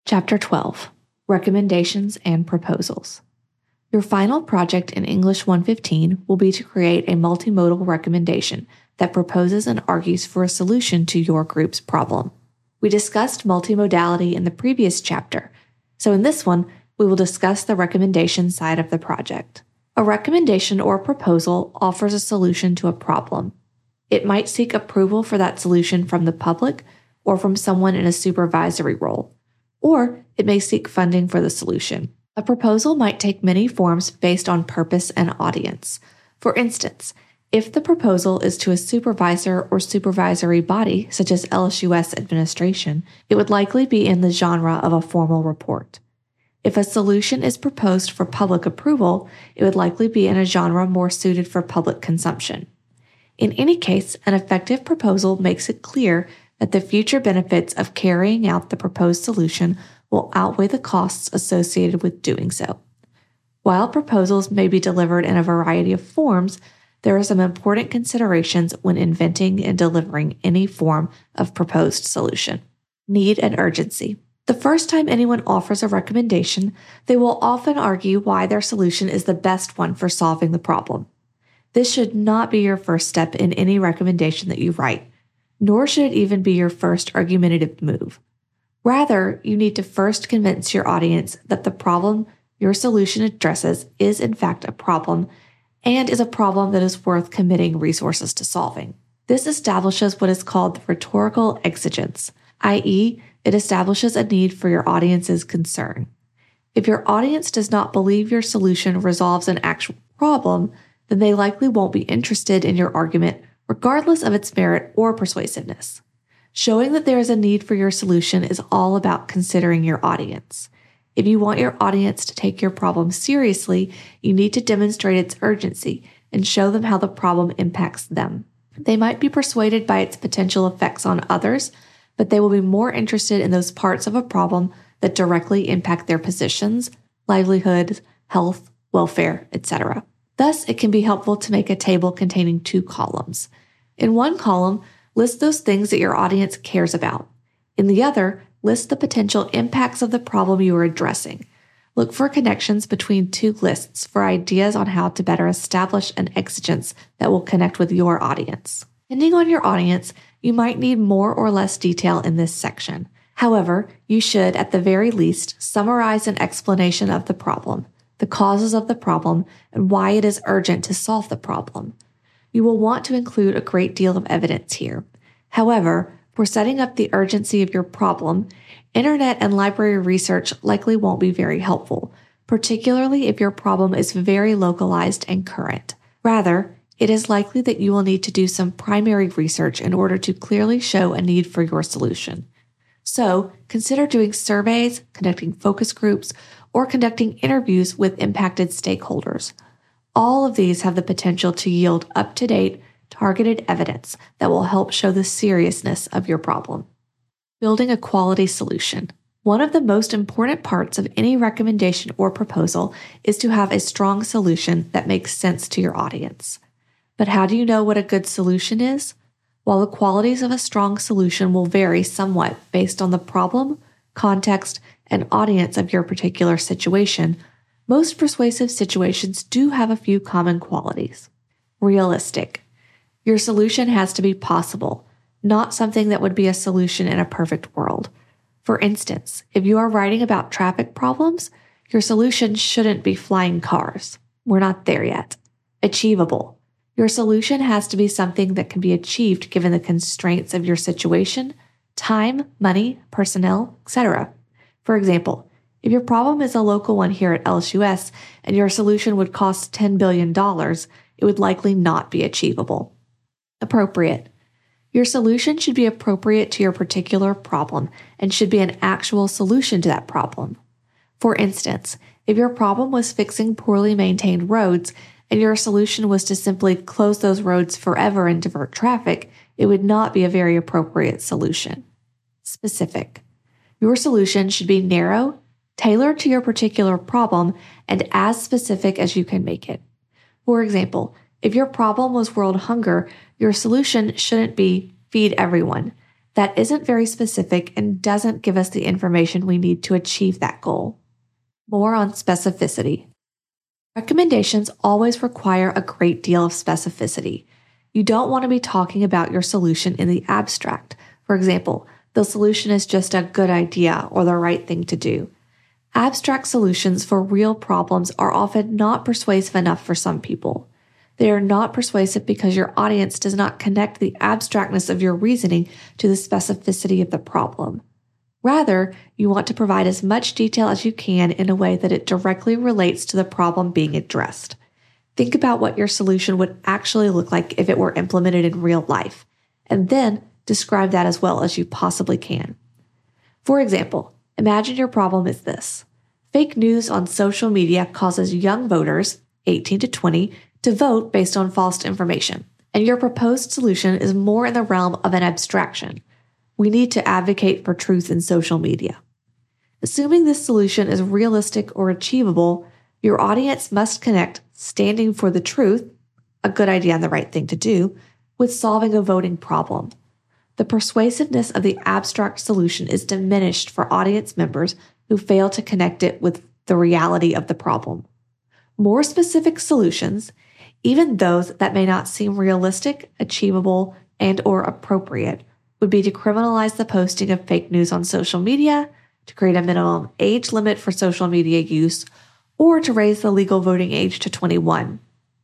Chapter 12, Recommendations and Proposals. Your final project in English 115 will be to create a multimodal recommendation that proposes and argues for a solution to your group's problem. We discussed multimodality in the previous chapter, so in this one, we will discuss the recommendation side of the project. A recommendation or proposal offers a solution to a problem. It might seek approval for that solution from the public or from someone in a supervisory role, or it may seek funding for the solution. A proposal might take many forms based on purpose and audience. For instance, if the proposal is to a supervisor or supervisory body, such as LSUS administration, it would likely be in the genre of a formal report. If a solution is proposed for public approval, it would likely be in a genre more suited for public consumption. In any case, an effective proposal makes it clear that the future benefits of carrying out the proposed solution will outweigh the costs associated with doing so. While proposals may be delivered in a variety of forms, there are some important considerations when inventing and delivering any form of proposed solution. Need and urgency. The first time anyone offers a recommendation, they will often argue why their solution is the best one for solving the problem. This should not be your first step in any recommendation that you write, nor should it even be your first argumentative move. Rather, you need to first convince your audience that the problem your solution addresses is in fact a problem and is a problem that is worth committing resources to solving. This establishes what is called the rhetorical exigence, i.e., it establishes a need for your audience's concern. If your audience does not believe your solution resolves an actual problem, then they likely won't be interested in your argument regardless of its merit or persuasiveness. Showing that there is a need for your solution is all about considering your audience. If you want your audience to take your problem seriously, you need to demonstrate its urgency and show them how the problem impacts them. They might be persuaded by its potential effects on others, but they will be more interested in those parts of a problem that directly impact their positions, livelihoods, health, welfare, etc. Thus, it can be helpful to make a table containing 2 columns. In one column, list those things that your audience cares about. In the other, list the potential impacts of the problem you are addressing. Look for connections between 2 lists for ideas on how to better establish an exigence that will connect with your audience. Depending on your audience, you might need more or less detail in this section. However, you should, at the very least, summarize an explanation of the problem, the causes of the problem, and why it is urgent to solve the problem. You will want to include a great deal of evidence here. However, for setting up the urgency of your problem, internet and library research likely won't be very helpful, particularly if your problem is very localized and current. Rather, it is likely that you will need to do some primary research in order to clearly show a need for your solution. So, consider doing surveys, conducting focus groups, or conducting interviews with impacted stakeholders. All of these have the potential to yield up-to-date, targeted evidence that will help show the seriousness of your problem. Building a quality solution. One of the most important parts of any recommendation or proposal is to have a strong solution that makes sense to your audience. But how do you know what a good solution is? While the qualities of a strong solution will vary somewhat based on the problem, context, and audience of your particular situation, most persuasive situations do have a few common qualities. Realistic. Your solution has to be possible, not something that would be a solution in a perfect world. For instance, if you are writing about traffic problems, your solution shouldn't be flying cars. We're not there yet. Achievable. Your solution has to be something that can be achieved given the constraints of your situation, time, money, personnel, etc. For example, if your problem is a local one here at LSUS and your solution would cost $10 billion, it would likely not be achievable. Appropriate. Your solution should be appropriate to your particular problem and should be an actual solution to that problem. For instance, if your problem was fixing poorly maintained roads and your solution was to simply close those roads forever and divert traffic, it would not be a very appropriate solution. Specific. Your solution should be narrow, tailored to your particular problem, and as specific as you can make it. For example, if your problem was world hunger, your solution shouldn't be feed everyone. That isn't very specific and doesn't give us the information we need to achieve that goal. More on specificity. Recommendations always require a great deal of specificity. You don't want to be talking about your solution in the abstract. For example, the solution is just a good idea or the right thing to do. Abstract solutions for real problems are often not persuasive enough for some people. They are not persuasive because your audience does not connect the abstractness of your reasoning to the specificity of the problem. Rather, you want to provide as much detail as you can in a way that it directly relates to the problem being addressed. Think about what your solution would actually look like if it were implemented in real life, and then describe that as well as you possibly can. For example, imagine your problem is this. Fake news on social media causes young voters, 18 to 20, to vote based on false information, and your proposed solution is more in the realm of an abstraction. We need to advocate for truth in social media. Assuming this solution is realistic or achievable, your audience must connect standing for the truth, a good idea and the right thing to do, with solving a voting problem. The persuasiveness of the abstract solution is diminished for audience members who fail to connect it with the reality of the problem. More specific solutions, even those that may not seem realistic, achievable, and/or appropriate, would be to criminalize the posting of fake news on social media, to create a minimum age limit for social media use, or to raise the legal voting age to 21.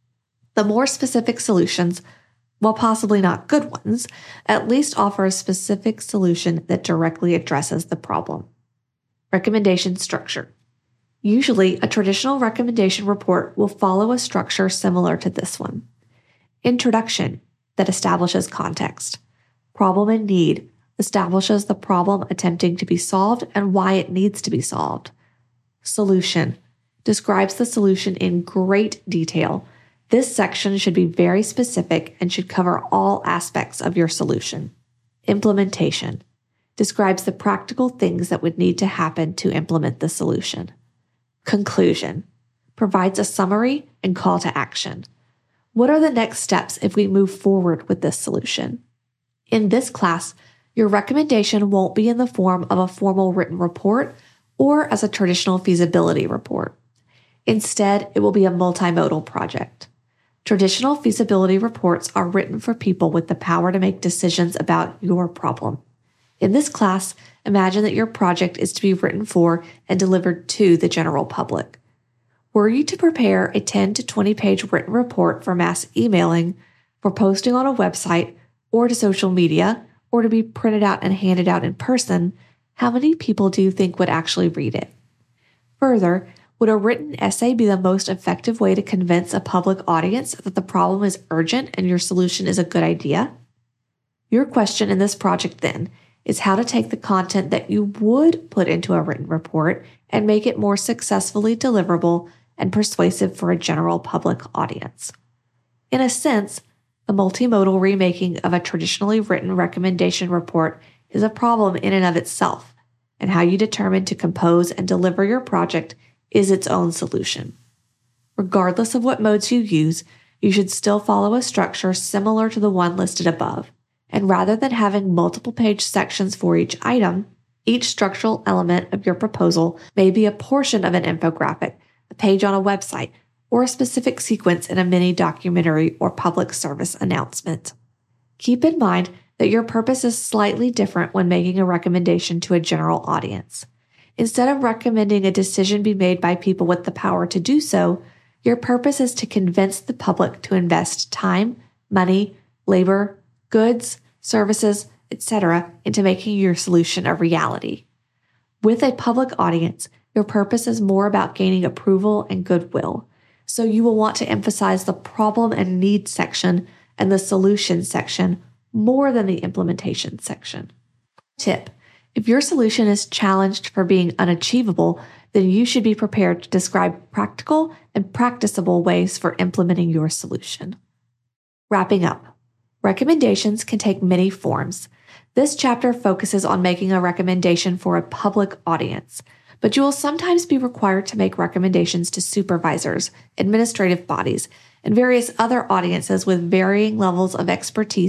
The more specific solutions, while possibly not good ones, at least offer a specific solution that directly addresses the problem. Recommendation structure. Usually, a traditional recommendation report will follow a structure similar to this one. Introduction, that establishes context. Problem and need, establishes the problem attempting to be solved and why it needs to be solved. Solution, describes the solution in great detail. This section should be very specific and should cover all aspects of your solution. Implementation, describes the practical things that would need to happen to implement the solution. Conclusion, provides a summary and call to action. What are the next steps if we move forward with this solution? In this class, your recommendation won't be in the form of a formal written report or as a traditional feasibility report. Instead, it will be a multimodal project. Traditional feasibility reports are written for people with the power to make decisions about your problem. In this class, imagine that your project is to be written for and delivered to the general public. Were you to prepare a 10 to 20 page written report for mass emailing, for posting on a website, or to social media, or to be printed out and handed out in person, how many people do you think would actually read it? Further, would a written essay be the most effective way to convince a public audience that the problem is urgent and your solution is a good idea? Your question in this project, then, is how to take the content that you would put into a written report and make it more successfully deliverable and persuasive for a general public audience. In a sense, the multimodal remaking of a traditionally written recommendation report is a problem in and of itself, and how you determine to compose and deliver your project is its own solution. Regardless of what modes you use, you should still follow a structure similar to the one listed above, and rather than having multiple page sections for each item, each structural element of your proposal may be a portion of an infographic, a page on a website, or a specific sequence in a mini documentary or public service announcement. Keep in mind that your purpose is slightly different when making a recommendation to a general audience. Instead of recommending a decision be made by people with the power to do so, your purpose is to convince the public to invest time, money, labor, goods, services, etc. into making your solution a reality. With a public audience, your purpose is more about gaining approval and goodwill. So you will want to emphasize the problem and need section and the solution section more than the implementation section. Tip: if your solution is challenged for being unachievable, then you should be prepared to describe practical and practicable ways for implementing your solution. Wrapping up, recommendations can take many forms. This chapter focuses on making a recommendation for a public audience, but you will sometimes be required to make recommendations to supervisors, administrative bodies, and various other audiences with varying levels of expertise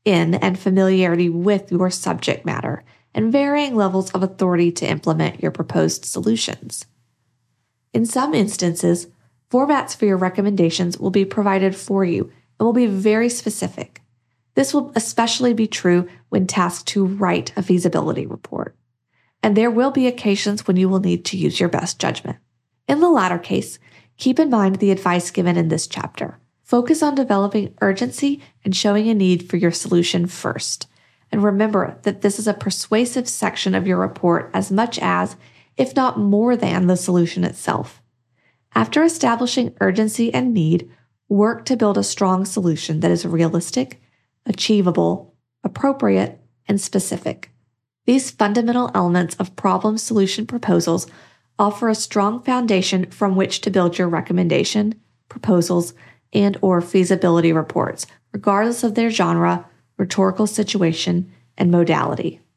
in and familiarity with your subject matter, and varying levels of authority to implement your proposed solutions. In some instances, formats for your recommendations will be provided for you and will be very specific. This will especially be true when tasked to write a feasibility report. And there will be occasions when you will need to use your best judgment. In the latter case, keep in mind the advice given in this chapter. Focus on developing urgency and showing a need for your solution first. And remember that this is a persuasive section of your report as much as, if not more than, the solution itself. After establishing urgency and need, work to build a strong solution that is realistic, achievable, appropriate, and specific. These fundamental elements of problem-solution proposals offer a strong foundation from which to build your recommendation, proposals, and/or feasibility reports, regardless of their genre, rhetorical situation, and modality.